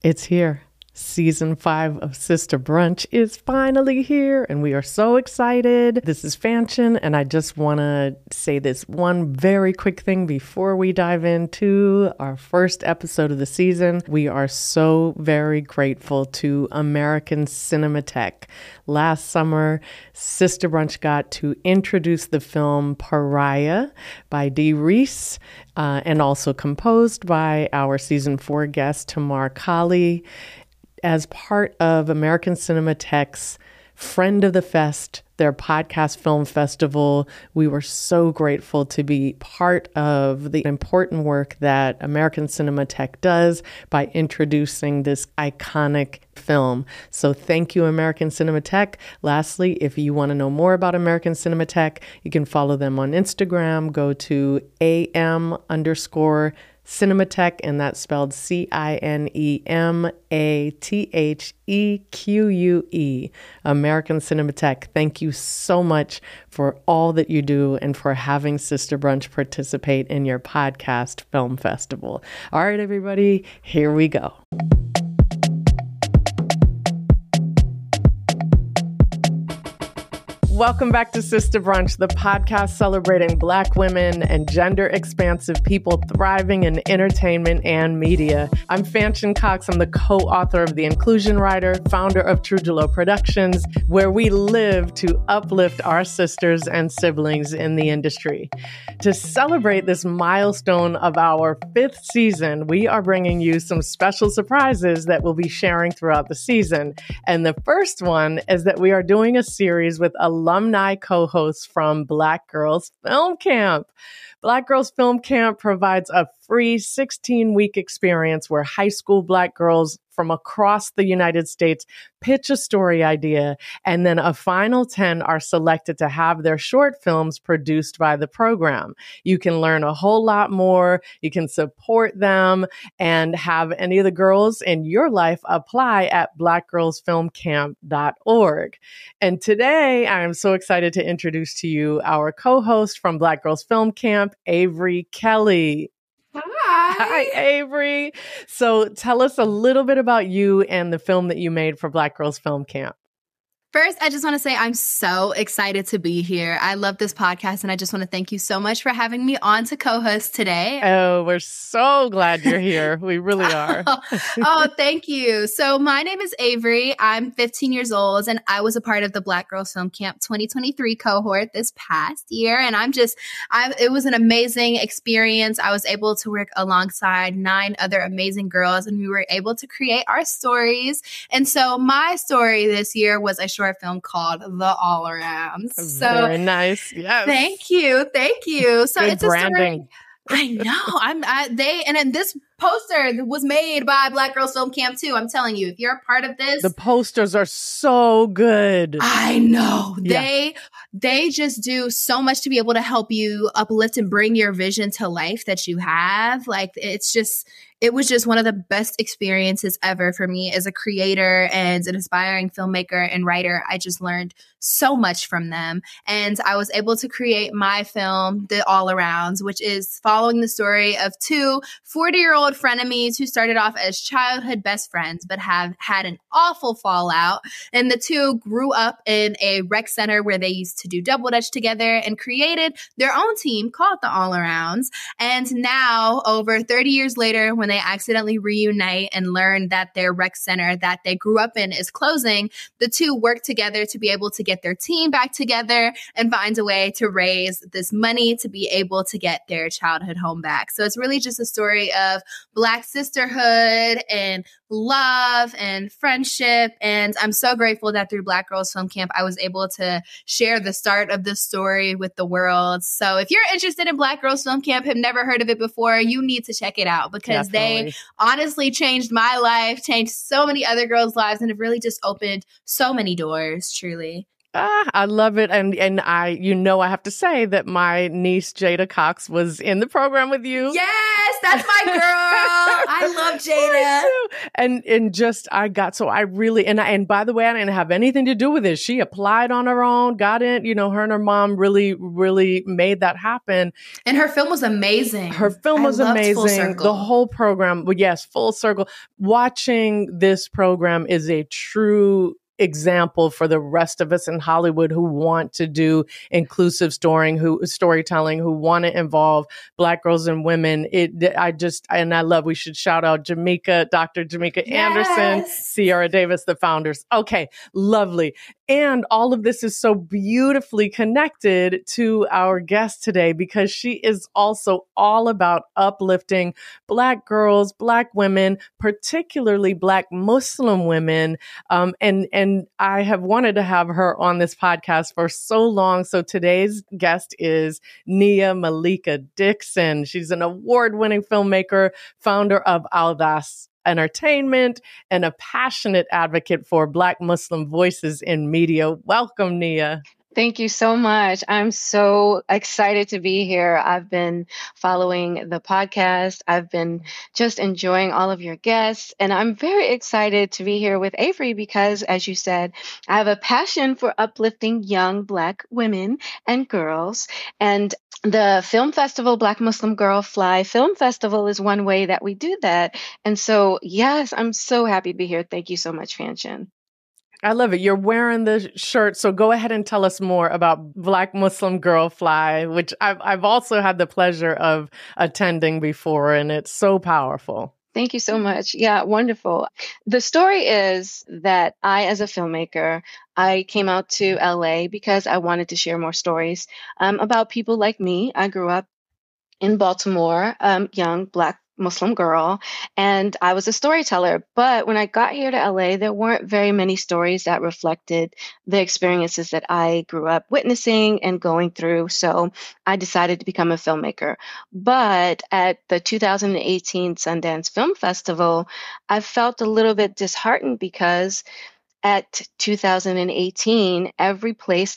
It's here. Season 5 of Sister Brunch is finally here, and we are so excited. This is Fanchon, and I just want to say this one very quick thing before we dive into our first episode of the season. We are so very grateful to American Cinematheque. Last summer, Sister Brunch got to introduce the film Pariah by Dee Reese, and also composed by our Season 4 guest, Tamar Kali. As part of American Cinematheque's Friend of the Fest, their podcast film festival, we were so grateful to be part of the important work that American Cinematheque does by introducing this iconic film. So thank you, American Cinematheque. Lastly, if you want to know more about American Cinematheque, you can follow them on Instagram. Go to AM_Cinematheque, and that's spelled CINEMATHEQUE. American Cinematheque, thank you so much for all that you do and for having Sister Brunch participate in your podcast film festival. All right, everybody, here we go. Welcome back to Sister Brunch, the podcast celebrating Black women and gender-expansive people thriving in entertainment and media. I'm Fanchon Cox. I'm the co-author of The Inclusion Writer, founder of Trujillo Productions, where we live to uplift our sisters and siblings in the industry. To celebrate this milestone of our 5th season, we are bringing you some special surprises that we'll be sharing throughout the season. And the first one is that we are doing a series with alumni co-hosts from Black Girls Film Camp. Black Girls Film Camp provides a free 16-week experience where high school Black girls from across the United States pitch a story idea, and then a final 10 are selected to have their short films produced by the program. You can learn a whole lot more. You can support them and have any of the girls in your life apply at blackgirlsfilmcamp.org. And today, I am so excited to introduce to you our co-host from Black Girls Film Camp, Avery Kelly. Hi, Avery. So tell us a little bit about you and the film that you made for Black Girls Film Camp. First, I just want to say I'm so excited to be here. I love this podcast, and I just want to thank you so much for having me on to co-host today. Oh, we're so glad you're here. We really are. Thank you. So my name is Avery. I'm 15 years old, and I was a part of the Black Girls Film Camp 2023 cohort this past year. And it was an amazing experience. I was able to work alongside 9 other amazing girls, and we were able to create our stories. And so my story this year was a short film called The All Arounds. So very nice. Yes. Thank you. So good it's branding. A story. I know. And this poster was made by Black Girls Film Camp too. I'm telling you, if you're a part of this, the posters are so good. I know. Yeah. They just do so much to be able to help you uplift and bring your vision to life that you have. Like it was just one of the best experiences ever for me as a creator and an aspiring filmmaker and writer. I just learned so much from them. And I was able to create my film, The All Arounds, which is following the story of 2 40-year-old frenemies who started off as childhood best friends, but have had an awful fallout. And the 2 grew up in a rec center where they used to do double dutch together and created their own team called The All Arounds. And now, over 30 years later, when they accidentally reunite and learn that their rec center that they grew up in is closing, the 2 work together to be able to get their team back together and find a way to raise this money to be able to get their childhood home back. So it's really just a story of Black sisterhood and love and friendship. And I'm so grateful that through Black Girls Film Camp, I was able to share the start of this story with the world. So if you're interested in Black Girls Film Camp, have never heard of it before, you need to check it out because they honestly changed my life, changed so many other girls' lives, and have really just opened so many doors, truly. I love it. And I have to say that my niece Jada Cox was in the program with you. Yes, that's my girl. I love Jada. And by the way, I didn't have anything to do with it. She applied on her own, got in, her and her mom really, really made that happen. And her film was amazing. Her film was amazing. The whole program, yes, full circle. Watching this program is a true example for the rest of us in Hollywood who want to do inclusive storytelling, who want to involve Black girls and women. We should shout out Dr. Jamika Anderson, Sierra Davis, the founders. Okay, lovely. And all of this is so beautifully connected to our guest today because she is also all about uplifting Black girls, Black women, particularly Black Muslim women. And I have wanted to have her on this podcast for so long. So today's guest is Nia Malika Dixon. She's an award-winning filmmaker, founder of Audace Entertainment, and a passionate advocate for Black Muslim voices in media. Welcome, Nia. Thank you so much. I'm so excited to be here. I've been following the podcast. I've been just enjoying all of your guests. And I'm very excited to be here with Avery because, as you said, I have a passion for uplifting young Black women and girls. And the film festival, Black Muslim Girl Fly Film Festival, is one way that we do that. And so, yes, I'm so happy to be here. Thank you so much, Fanchon. I love it. You're wearing the shirt. So go ahead and tell us more about Black Muslim Girl Fly, which I've also had the pleasure of attending before, and it's so powerful. Thank you so much. Yeah, wonderful. The story is that I, as a filmmaker, I came out to LA because I wanted to share more stories about people like me. I grew up in Baltimore, young Black Muslim girl, and I was a storyteller. But when I got here to LA, there weren't very many stories that reflected the experiences that I grew up witnessing and going through. So I decided to become a filmmaker. But at the 2018 Sundance Film Festival, I felt a little bit disheartened because at 2018, every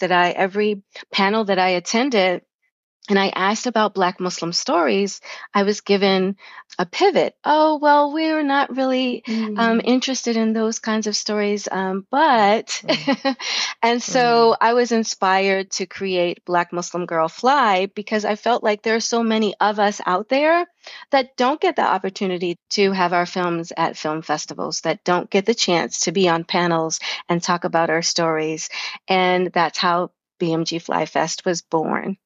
panel that I attended, and I asked about Black Muslim stories, I was given a pivot. Oh, well, we're not really interested in those kinds of stories, but and so I was inspired to create Black Muslim Girl Fly because I felt like there are so many of us out there that don't get the opportunity to have our films at film festivals, that don't get the chance to be on panels and talk about our stories. And that's how BMG Fly Fest was born.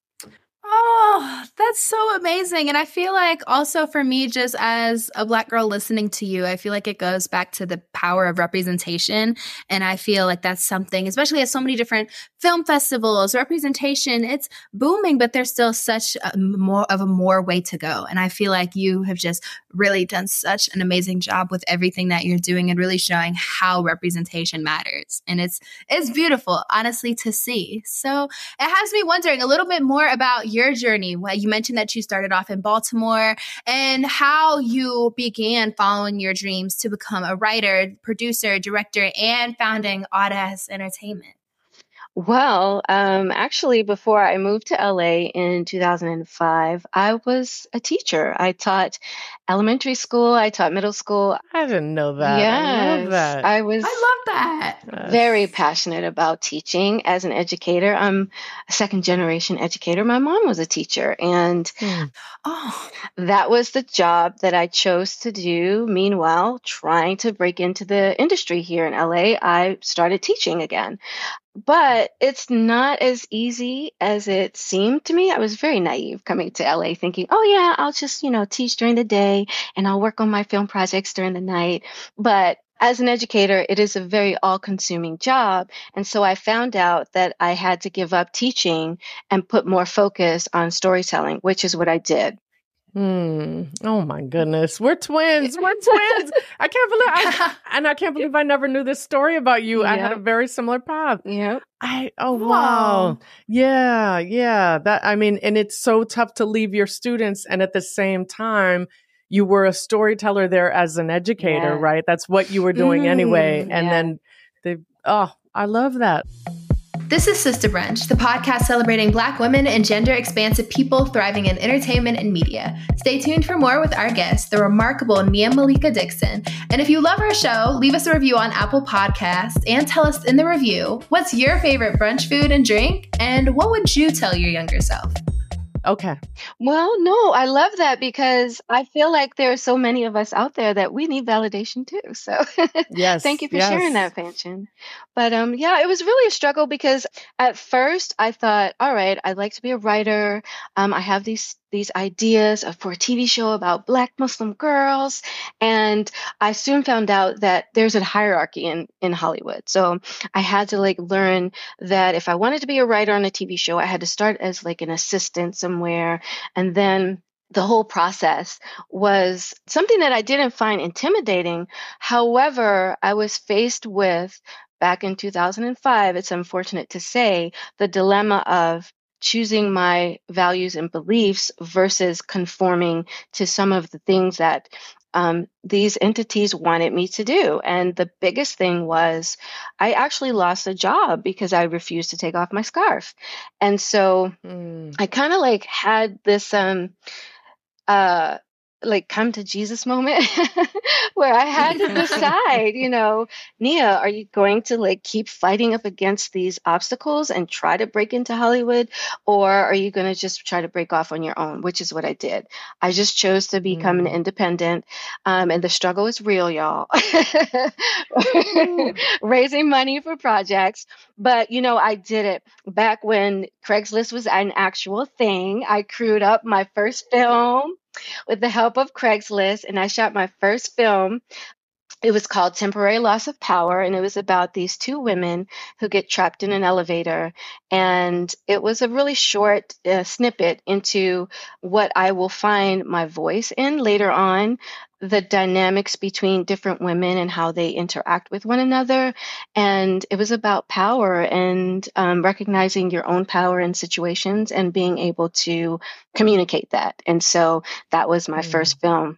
Oh, that's so amazing. And I feel like also for me, just as a Black girl listening to you, I feel like it goes back to the power of representation. And I feel like that's something, especially at so many different film festivals, representation, it's booming, but there's still such more way to go. And I feel like you have just really done such an amazing job with everything that you're doing and really showing how representation matters. And it's beautiful, honestly, to see. So it has me wondering a little bit more about your journey. Well, you mentioned that you started off in Baltimore and how you began following your dreams to become a writer, producer, director, and founding Audace Entertainment. Well, actually, before I moved to LA in 2005, I was a teacher. I taught elementary school. I taught middle school. I didn't know that. Yes, I love that. I love that. Very passionate about teaching as an educator. I'm a second-generation educator. My mom was a teacher, and that was the job that I chose to do. Meanwhile, trying to break into the industry here in LA, I started teaching again. But it's not as easy as it seemed to me. I was very naive coming to LA thinking, oh yeah, I'll just, teach during the day and I'll work on my film projects during the night. But as an educator, it is a very all-consuming job. And so I found out that I had to give up teaching and put more focus on storytelling, which is what I did. Oh my goodness. We're twins. I can't believe I never knew this story about you. Yep. I had a very similar path. Yep. Wow. Yeah. And it's so tough to leave your students. And at the same time, you were a storyteller there as an educator, right? That's what you were doing anyway. And then I love that. This is Sister Brunch, the podcast celebrating Black women and gender-expansive people thriving in entertainment and media. Stay tuned for more with our guest, the remarkable Nia Malika Dixon. And if you love our show, leave us a review on Apple Podcasts and tell us in the review, what's your favorite brunch food and drink? And what would you tell your younger self? Okay. Well, no, I love that because I feel like there are so many of us out there that we need validation too. So Yes. thank you for sharing that, Fanchon. But yeah, it was really a struggle because at first I thought, all right, I'd like to be a writer. I have these ideas for a TV show about Black Muslim girls. And I soon found out that there's a hierarchy in Hollywood. So I had to learn that if I wanted to be a writer on a TV show, I had to start as an assistant somewhere. And then the whole process was something that I didn't find intimidating. However, I was faced with, back in 2005, it's unfortunate to say, the dilemma of choosing my values and beliefs versus conforming to some of the things that these entities wanted me to do. And the biggest thing was I actually lost a job because I refused to take off my scarf. And so I kind of had this come to Jesus moment where I had to decide, Nia, are you going to keep fighting up against these obstacles and try to break into Hollywood? Or are you going to just try to break off on your own, which is what I did. I just chose to become an independent. And the struggle is real, y'all. Raising money for projects. But, I did it back when Craigslist was an actual thing. I crewed up my first film with the help of Craigslist, and I shot my first film. It was called Temporary Loss of Power, and it was about these two women who get trapped in an elevator. And it was a really short snippet into what I will find my voice in later on, the dynamics between different women and how they interact with one another. And it was about power and recognizing your own power in situations and being able to communicate that. And so that was my first film.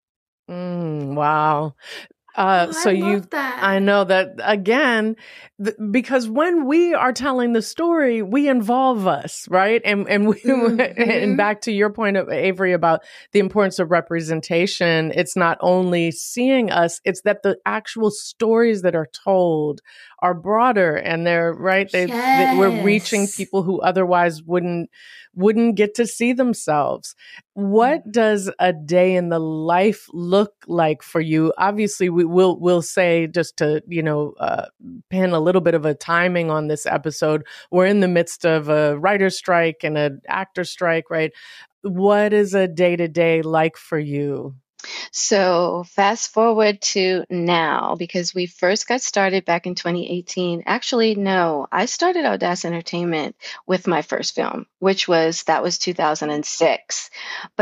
Wow. So I love that. I know that again, because when we are telling the story, we involve us, right? And we, and back to your point, Avery, about the importance of representation. It's not only seeing us; it's that the actual stories that are told are broader, and they're right. We're reaching people who otherwise wouldn't get to see themselves. What does a day in the life look like for you? Obviously, we'll say, just to pin a little bit of a timing on this episode, we're in the midst of a writer's strike and an actor strike, right? What is a day-to-day like for you? So fast forward to now, because we first got started back in 2018. Actually, no, I started Audace Entertainment with my first film, that was 2006. But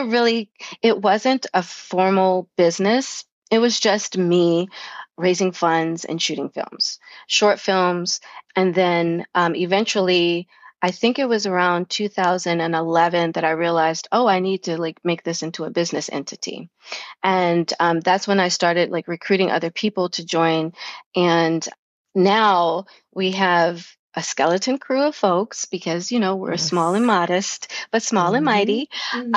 it wasn't a formal business. It was just me raising funds and shooting films, short films. And then eventually, I think it was around 2011 that I realized, I need to make this into a business entity. And that's when I started recruiting other people to join. And now we have a skeleton crew of folks because, we're small and modest, but small and mighty.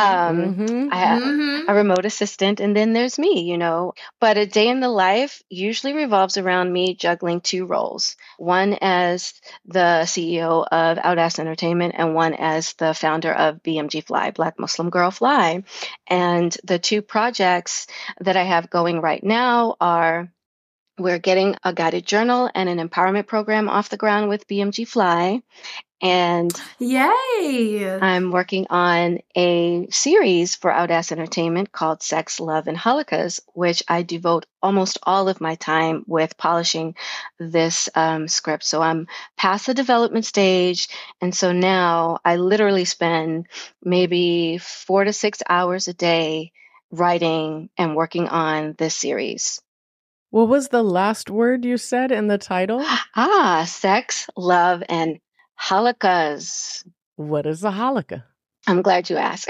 I have a remote assistant, and then there's me, But a day in the life usually revolves around me juggling two roles. One as the CEO of Audace Entertainment and one as the founder of BMG Fly, Black Muslim Girl Fly. And the two projects that I have going right now are, we're getting a guided journal and an empowerment program off the ground with BMG Fly. And yay! I'm working on a series for Audace Entertainment called Sex, Love, and Holocaust, which I devote almost all of my time with polishing this script. So I'm past the development stage. And so now I literally spend maybe 4 to 6 hours a day writing and working on this series. What was the last word you said in the title? Sex, Love, and Holocaust. What is a halakha? I'm glad you asked.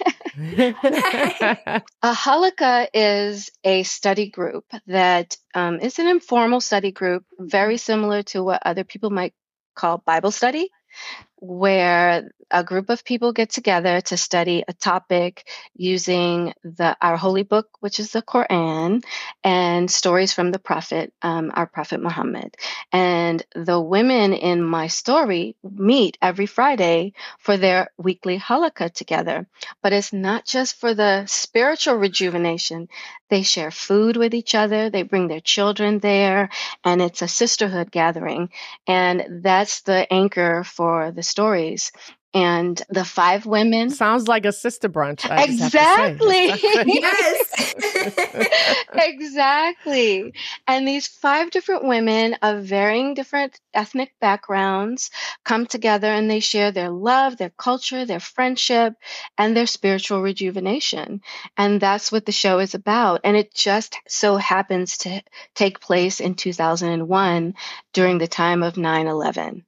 A halakha is a study group that is an informal study group, very similar to what other people might called Bible study, where a group of people get together to study a topic using our holy book, which is the Quran, and stories from the prophet, our prophet Muhammad. And the women in my story meet every Friday for their weekly halakha together. But it's not just for the spiritual rejuvenation. They share food with each other. They bring their children there, and it's a sisterhood gathering. And that's the anchor for the stories. And the 5 women. Sounds like a sister brunch. Exactly. Yes. Exactly. And these 5 different women of varying different ethnic backgrounds come together and they share their love, their culture, their friendship, and their spiritual rejuvenation. And that's what the show is about. And it just so happens to take place in 2001 during the time of 9/11.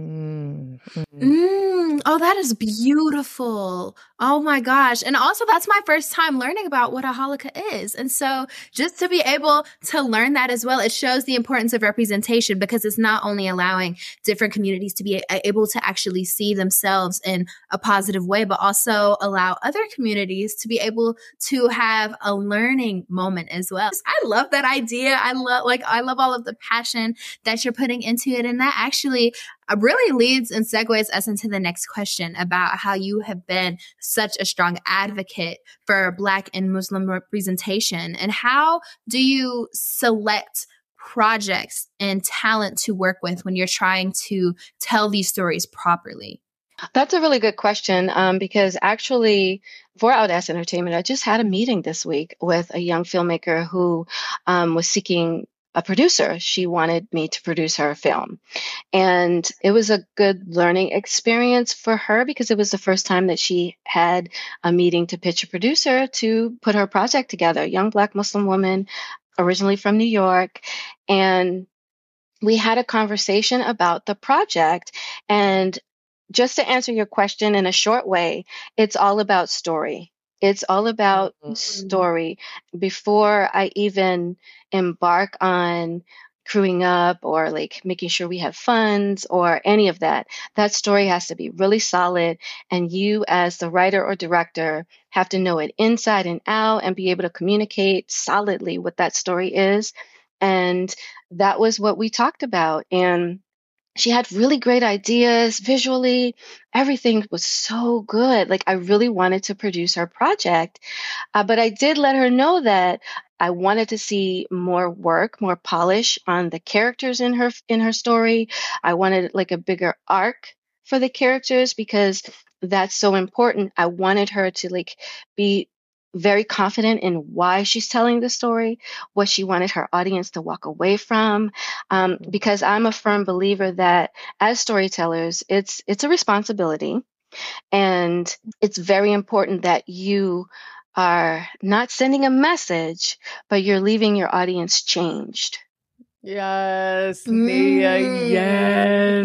Oh, that is beautiful. Oh my gosh. And also, that's my first time learning about what a halakha is. And so just to be able to learn that as well, it shows the importance of representation, because it's not only allowing different communities to be able to actually see themselves in a positive way, but also allow other communities to be able to have a learning moment as well. I love that idea. I love all of the passion that you're putting into it. And that actually really leads and segues us into the next question about how you have been such a strong advocate for Black and Muslim representation. And how do you select projects and talent to work with when you're trying to tell these stories properly? That's a really good question, because actually for Outcast Entertainment, I just had a meeting this week with a young filmmaker who was seeking a producer. She wanted me to produce her film. And it was a good learning experience for her, because it was the first time that she had a meeting to pitch a producer to put her project together, a young Black Muslim woman, originally from New York. And we had a conversation about the project. And just to answer your question in a short way, it's all about story. It's all about story. Before I even embark on crewing up or like making sure we have funds or any of that, that story has to be really solid. And you as the writer or director have to know it inside and out and be able to communicate solidly what that story is. And that was what we talked about. And she had really great ideas visually. Everything was so good. Like, I really wanted to produce her project. But I did let her know that I wanted to see more work, more polish on the characters in her story. I wanted like a bigger arc for the characters, because that's so important. I wanted her to like be very confident in why she's telling the story, what she wanted her audience to walk away from. Because I'm a firm believer that as storytellers, it's a responsibility. And it's very important that you are not sending a message, but you're leaving your audience changed. Yes, Nia, yes.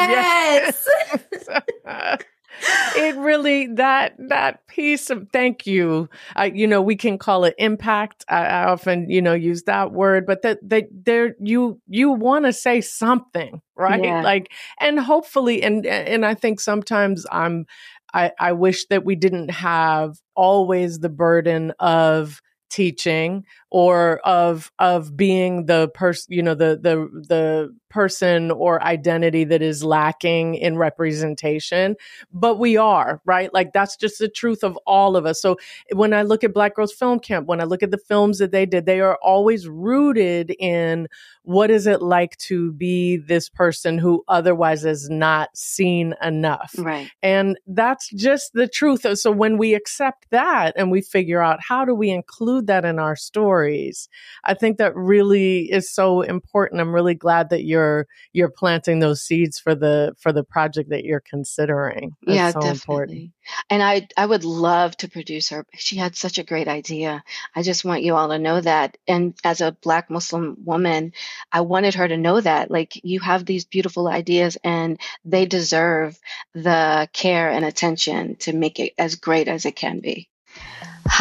It really, that piece of, thank you. We can call it impact. I often, use that word, but you want to say something, right? Yeah. Like, and hopefully, and I think sometimes I wish that we didn't have always the burden of teaching or of being the person, the person or identity that is lacking in representation, but we are, right? Like, that's just the truth of all of us. So when I look at Black Girls Film Camp, when I look at the films that they did, they are always rooted in what is it like to be this person who otherwise is not seen enough. Right. And that's just the truth. So when we accept that and we figure out how do we include that in our stories, I think that really is so important. I'm really glad that you're planting those seeds for the project that you're considering. That's yeah, so definitely. important. And I would love to produce her. She had such a great idea. I just want you all to know that. And as a Black Muslim woman, I wanted her to know that, like, you have these beautiful ideas and they deserve the care and attention to make it as great as it can be.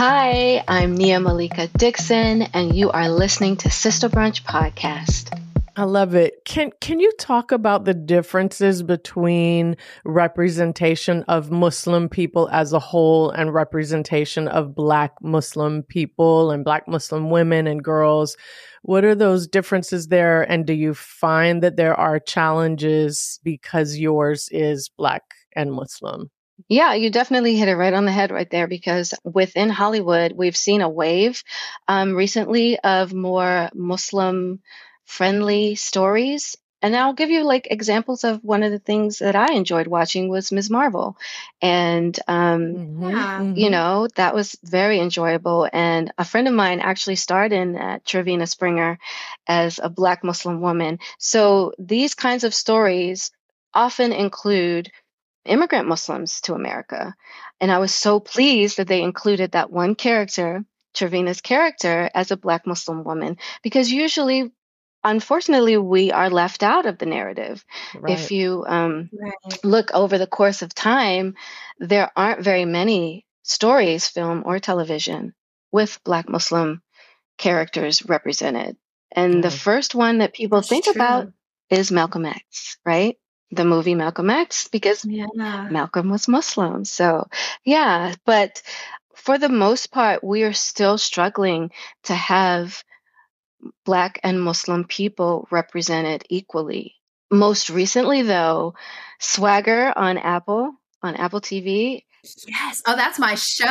Hi, I'm Nia Malika Dixon, and you are listening to Sister Brunch Podcast. I love it. Can you talk about the differences between representation of Muslim people as a whole and representation of Black Muslim people and Black Muslim women and girls? What are those differences there? And do you find that there are challenges because yours is Black and Muslim? Yeah, you definitely hit it right on the head right there because within Hollywood, we've seen a wave recently of more Muslim friendly stories. And I'll give you like examples of one of the things that I enjoyed watching was Ms. Marvel. And, Yeah. you know, that was very enjoyable. And a friend of mine actually starred in Trevina Springer as a Black Muslim woman. So these kinds of stories often include immigrant Muslims to America. And I was so pleased that they included that one character, Trevina's character, as a Black Muslim woman, because usually, unfortunately, we are left out of the narrative. Right. If you Right. look over the course of time, there aren't very many stories, film or television, with Black Muslim characters represented. And the Yeah. first one that people That's think about true. is Malcolm X, right? The movie Malcolm X, because Yeah. Malcolm was Muslim. So, yeah, but for the most part, we are still struggling to have Black and Muslim people represented equally. Most recently, though, Swagger on Apple TV. Yes. Oh, that's my show.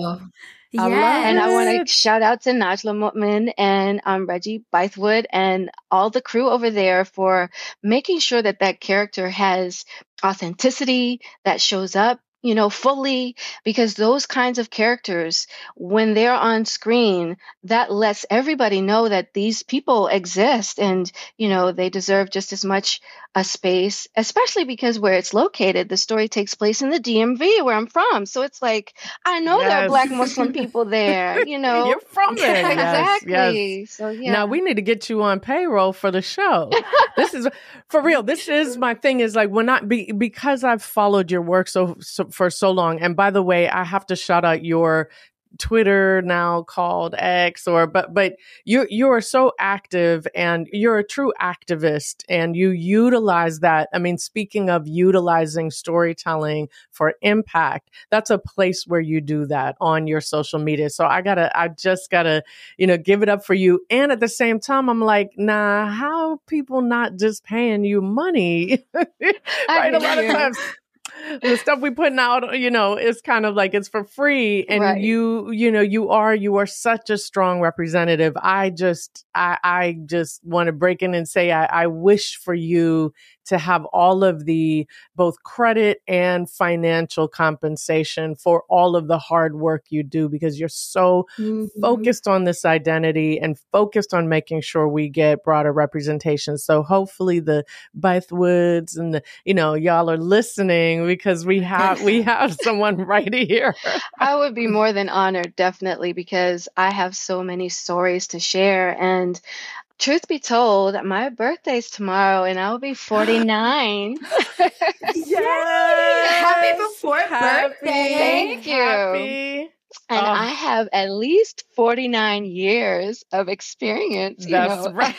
I love And I want Yes. it. to shout out to Najla Mutman and Reggie Bythewood and all the crew over there for making sure that that character has authenticity that shows up, you know, fully, because those kinds of characters, when they're on screen, that lets everybody know that these people exist and, you know, they deserve just as much a space, especially because where it's located, the story takes place in the DMV where I'm from. So it's like, I know there are Yes. Black Muslim people there, you know. You're from there. Yes. Yes. Exactly. So Now yeah. we need to get you on payroll for the show. This is for real. This is my thing is like when because I've followed your work so for so long. And by the way, I have to shout out your Twitter now called X but you are so active and you're a true activist and you utilize that. I mean, speaking of utilizing storytelling for impact, that's a place where you do that on your social media. So I just gotta, give it up for you. And at the same time, I'm like, nah, how people not just paying you money? Right? A lot of times the stuff we putting out, is kind of like it's for free. And Right. you are such a strong representative. I just want to break in and say, I wish for you to have all of the both credit and financial compensation for all of the hard work you do, because you're so focused on this identity and focused on making sure we get broader representation. So hopefully the Bythewoods and the, y'all are listening because we have someone right here. I would be more than honored, definitely, because I have so many stories to share. And truth be told, my birthday's tomorrow and I'll be 49. Yay! Happy before birthday. Thank you. Happy. And Oh. I have at least 49 years of experience, That's right.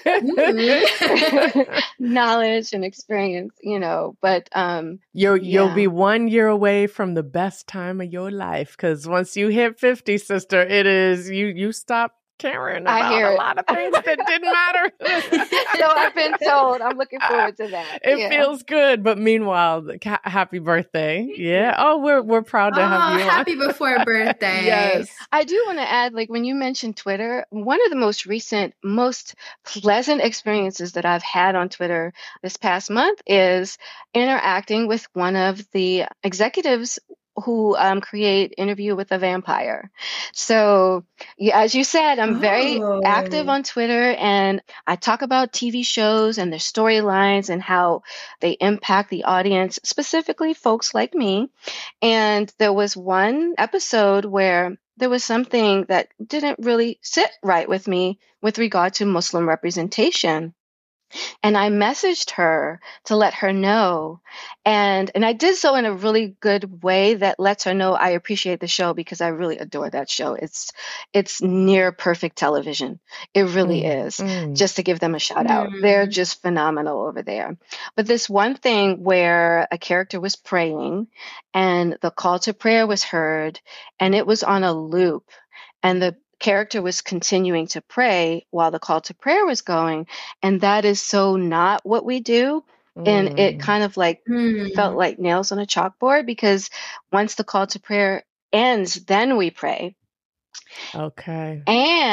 knowledge and experience, but You'll be 1 year away from the best time of your life, because once you hit 50, sister, it is you stop caring about a lot of things that didn't matter. So I've been told. I'm looking forward to that. It feels good, but meanwhile, happy birthday! Yeah. Oh, we're proud to have you. Happy before birthday! Yes. I do want to add, like when you mentioned Twitter, one of the most recent, most pleasant experiences that I've had on Twitter this past month is interacting with one of the executives who create Interview with a Vampire. So, as you said, I'm very active on Twitter, and I talk about TV shows and their storylines and how they impact the audience, specifically folks like me. And there was one episode where there was something that didn't really sit right with me with regard to Muslim representation. And I messaged her to let her know. And I did so in a really good way that lets her know I appreciate the show because I really adore that show. It's near perfect television. It really Mm, is. mm. Just to give them a shout out. They're Mm. just phenomenal over there. But this one thing where a character was praying and the call to prayer was heard and it was on a loop and the character was continuing to pray while the call to prayer was going, and that is so not what we do. And it Mm. kind of like felt Mm. like nails on a chalkboard because once the call to prayer ends, then we pray. Okay.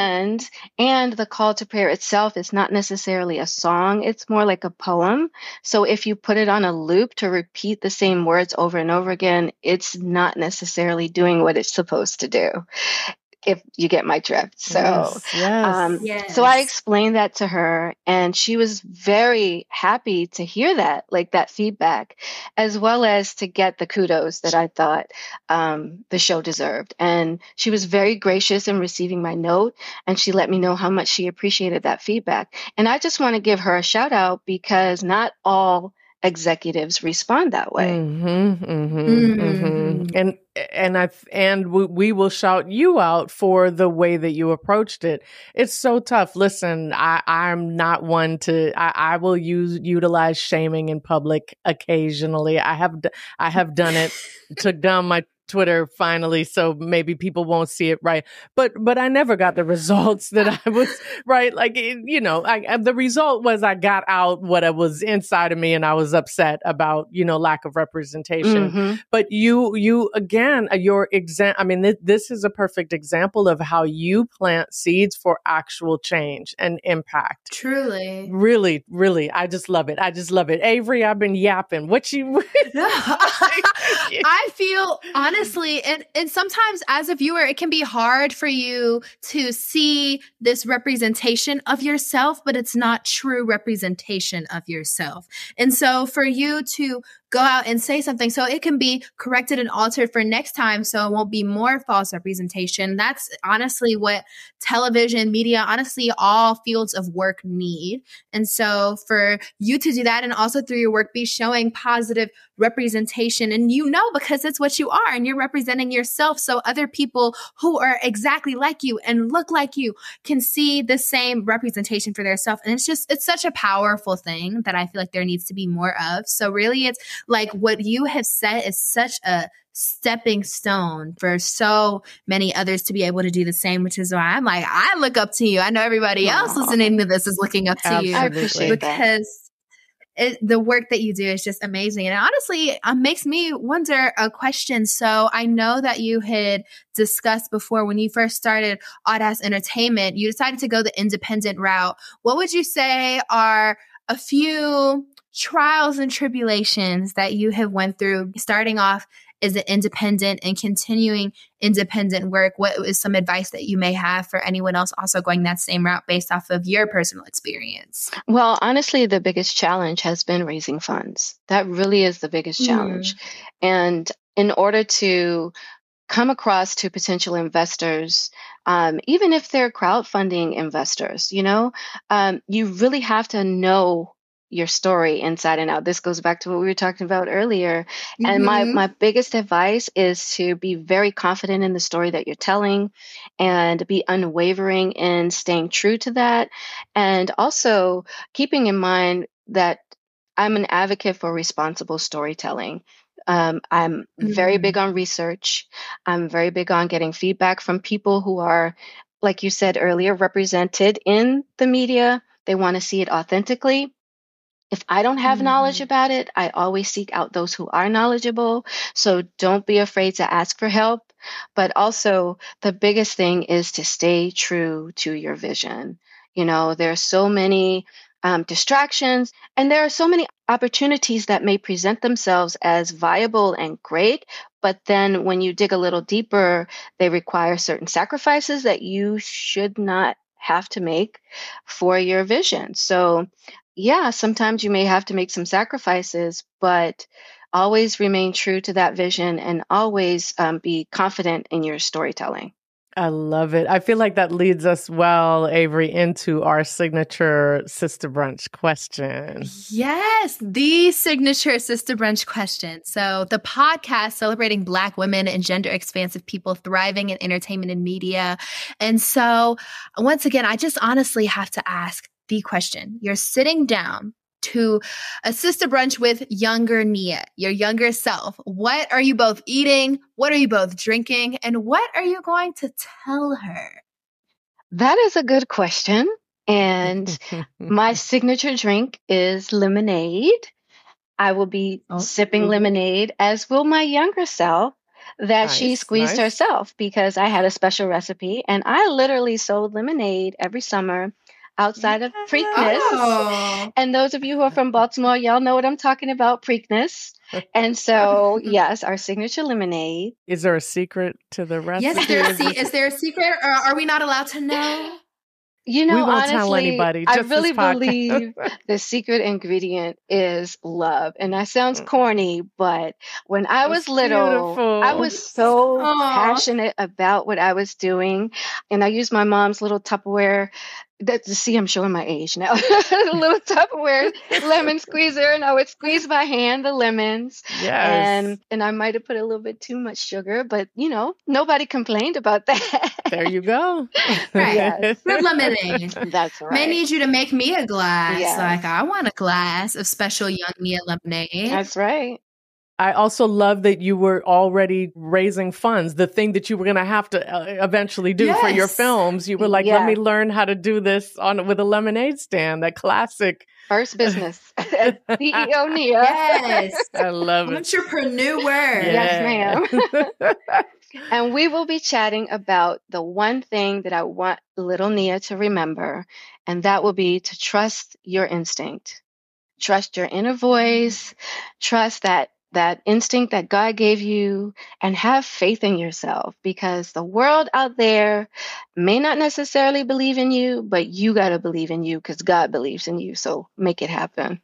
And the call to prayer itself is not necessarily a song, it's more like a poem. So if you put it on a loop to repeat the same words over and over again, it's not necessarily doing what it's supposed to do, if you get my drift. Yes, Um, yes. so I Yes. explained that to her, and she was very happy to hear that, like that feedback, as well as to get the kudos that I thought the show deserved. And she was very gracious in receiving my note, and she let me know how much she appreciated that feedback. And I just want to give her a shout out because not all executives respond that way. Mm-hmm, mm-hmm, mm-hmm. Mm. And we will shout you out for the way that you approached it. It's so tough. Listen, I'm not one to. I will utilize shaming in public occasionally. I have done it. Took down my Twitter finally, so maybe people won't see it right. But I never got the results that I was right. Like the result was I got out what was inside of me, and I was upset about lack of representation. Hmm. But you again, your exam. I mean, this is a perfect example of how you plant seeds for actual change and impact. Truly. Really, really, I just love it. I just love it. Avery, I've been yapping. What you? I feel honestly, and sometimes as a viewer, it can be hard for you to see this representation of yourself, but it's not true representation of yourself. And so for you to go out and say something so it can be corrected and altered for next time so it won't be more false representation. That's honestly what television, media, honestly, all fields of work need. And so for you to do that and also through your work be showing positive representation, and because it's what you are and you're representing yourself so other people who are exactly like you and look like you can see the same representation for themselves. And it's such a powerful thing that I feel like there needs to be more of. So really it's like what you have said is such a stepping stone for so many others to be able to do the same, which is why I'm like, I look up to you. I know everybody else listening to this is looking up to you I appreciate that. because the work that you do is just amazing. And honestly, it makes me wonder a question. So I know that you had discussed before when you first started Audace Entertainment, you decided to go the independent route. What would you say are a few trials and tribulations that you have went through starting off as an independent and continuing independent work? What is some advice that you may have for anyone else also going that same route based off of your personal experience? Well, honestly, the biggest challenge has been raising funds. That really is the biggest challenge. And in order to come across to potential investors, even if they're crowdfunding investors, you really have to know your story inside and out. This goes back to what we were talking about earlier. And my biggest advice is to be very confident in the story that you're telling and be unwavering in staying true to that. And also keeping in mind that I'm an advocate for responsible storytelling. I'm very big on research. I'm very big on getting feedback from people who are, like you said earlier, represented in the media. They want to see it authentically. If I don't have knowledge about it, I always seek out those who are knowledgeable. So don't be afraid to ask for help. But also, the biggest thing is to stay true to your vision. There are so many distractions, and there are so many opportunities that may present themselves as viable and great. But then when you dig a little deeper, they require certain sacrifices that you should not have to make for your vision. So, yeah, sometimes you may have to make some sacrifices, but always remain true to that vision and always be confident in your storytelling. I love it. I feel like that leads us well, Avery, into our signature Sister Brunch question. Yes, the signature Sister Brunch question. So the podcast celebrating Black women and gender expansive people thriving in entertainment and media. And so once again, I just honestly have to ask the question. You're sitting down to a sister brunch with younger Nia, your younger self. What are you both eating? What are you both drinking? And what are you going to tell her? That is a good question. And my signature drink is lemonade. I will be sipping lemonade, as will my younger self, that she squeezed herself, because I had a special recipe. And I literally sold lemonade every summer outside of Preakness. Oh. And those of you who are from Baltimore, y'all know what I'm talking about, Preakness. And so, yes, our signature lemonade. Is there a secret to the recipe? Yes, is there a secret, or are we not allowed to know? You know, we won't honestly, tell anybody. Just I really believe the secret ingredient is love. And that sounds corny, but when I was little, beautiful. I was so passionate about what I was doing. And I used my mom's little Tupperware. See, I'm showing my age now. A little Tupperware lemon squeezer, and I would squeeze by hand the lemons. Yes. And I might have put a little bit too much sugar, but you know, nobody complained about that. There you go. Right. Yes. Good lemonade. That's right. May need you to make me a glass. Yes. Like, I want a glass of special young Nia lemonade. That's right. I also love that you were already raising funds, the thing that you were going to have to eventually do for your films. You were like, let me learn how to do this with a lemonade stand, that classic. First business. CEO Nia. Yes. I love it. Entrepreneur. Yes, ma'am. And we will be chatting about the one thing that I want little Nia to remember, and that will be to trust your instinct. Trust your inner voice. Trust that instinct that God gave you, and have faith in yourself, because the world out there may not necessarily believe in you, but you got to believe in you because God believes in you. So make it happen.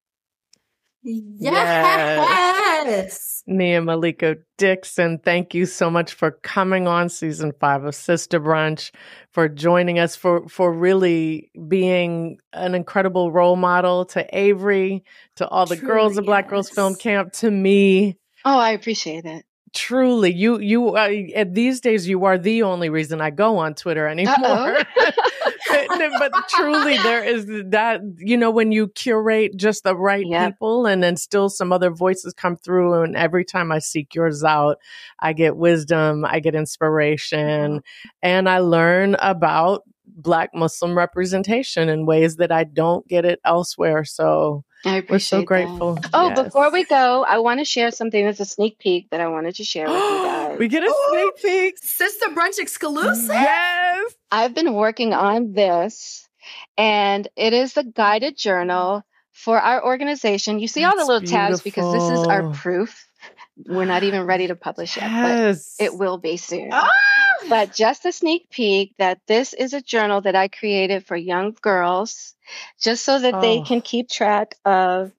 Yes. Nia Malika Dixon, thank you so much for coming on season 5 of Sister Brunch, for joining us, for really being an incredible role model to Avery, to all the girls of Black Girls Film Camp, to me. Oh, I appreciate it. Truly, you these days you are the only reason I go on Twitter anymore. But truly, there is that, you know, when you curate just the right people, and then still some other voices come through, and every time I seek yours out, I get wisdom, I get inspiration, and I learn about Black Muslim representation in ways that I don't get it elsewhere. So I appreciate we're so grateful. That. Oh, before we go, I want to share something that's a sneak peek that I wanted to share with you guys. We get a sneak peek. Sister Brunch exclusive? Yes. I've been working on this, and it is the guided journal for our organization. You see all the little tabs, because this is our proof. We're not even ready to publish yet, but it will be soon. But just a sneak peek that this is a journal that I created for young girls, just so that they can keep track of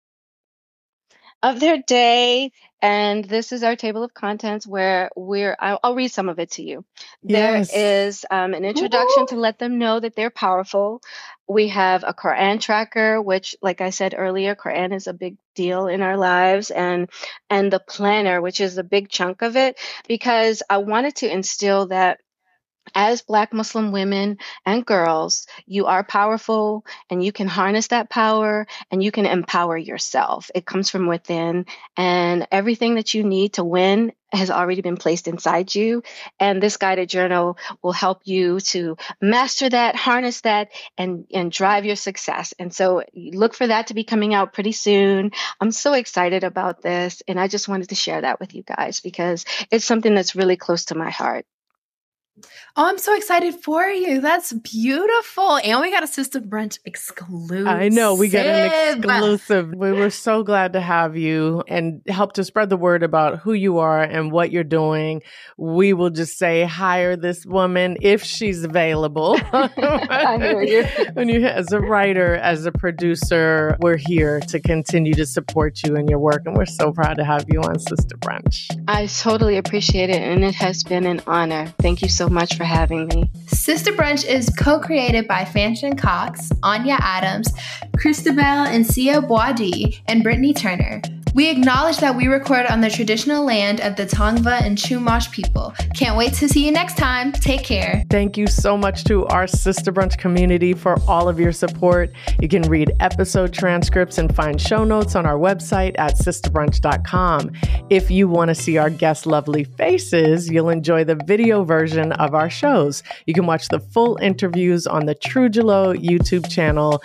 their day. And this is our table of contents where I'll read some of it to you. Yes. There is an introduction to let them know that they're powerful. We have a Quran tracker, which, like I said earlier, Quran is a big deal in our lives, and the planner, which is a big chunk of it, because I wanted to instill that as Black Muslim women and girls, you are powerful, and you can harness that power, and you can empower yourself. It comes from within, and everything that you need to win has already been placed inside you. And this guided journal will help you to master that, harness that, and drive your success. And so look for that to be coming out pretty soon. I'm so excited about this, and I just wanted to share that with you guys because it's something that's really close to my heart. Oh, I'm so excited for you. That's beautiful. And we got a Sister Brunch exclusive. I know. We got an exclusive. We were so glad to have you and help to spread the word about who you are and what you're doing. We will just say, hire this woman if she's available. I hear you. As a writer, as a producer, we're here to continue to support you in your work. And we're so proud to have you on Sister Brunch. I totally appreciate it. And it has been an honor. Thank you so so much for having me. Sister Brunch is co-created by Fanchon Cox, Anya Adams, Christabel and Sia Boadi, and Brittany Turner. We acknowledge that we record on the traditional land of the Tongva and Chumash people. Can't wait to see you next time. Take care. Thank you so much to our Sister Brunch community for all of your support. You can read episode transcripts and find show notes on our website at sisterbrunch.com. If you want to see our guests' lovely faces, you'll enjoy the video version of our shows. You can watch the full interviews on the Trujulo YouTube channel,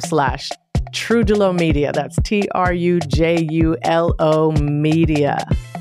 youtube.com/Trujulo Media. That's TRUJULO Media.